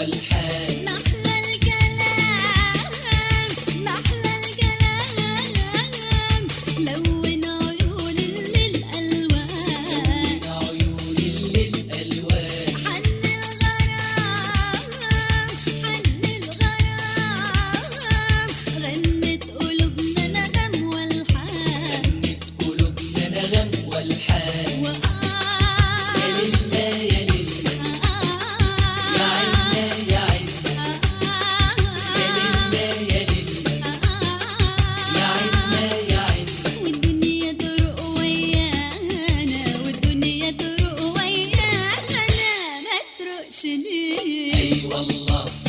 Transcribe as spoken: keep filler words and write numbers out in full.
والحان. محلى الكلام محلى الكلام لون عيون للألوان لون عيون للألوان. حن الغرام حن الغرام رنت قلوبنا نغم والحان غنت قلوبنا نغم والحان. وآه يا ليلنا يا ليلنا يا عيننا يا عيننا. يا ليلنا يا ليلنا يا عيننا يا عيننا. والدنيا تروق ويانا والدنيا تروق ويانا ما تروقش ليه أي والله